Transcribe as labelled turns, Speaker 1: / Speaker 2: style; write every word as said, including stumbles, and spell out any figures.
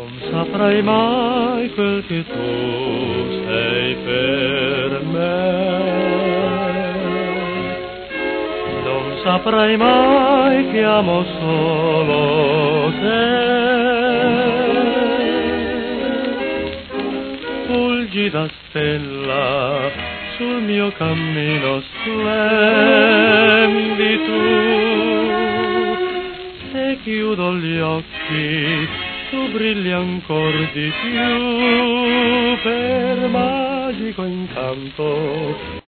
Speaker 1: Non saprai mai quel che tu sei per me, non saprai mai che amo solo te. Fulgida stella, sul mio cammino splendi tu, se chiudo gli occhi tu brilli ancor di più per magico incanto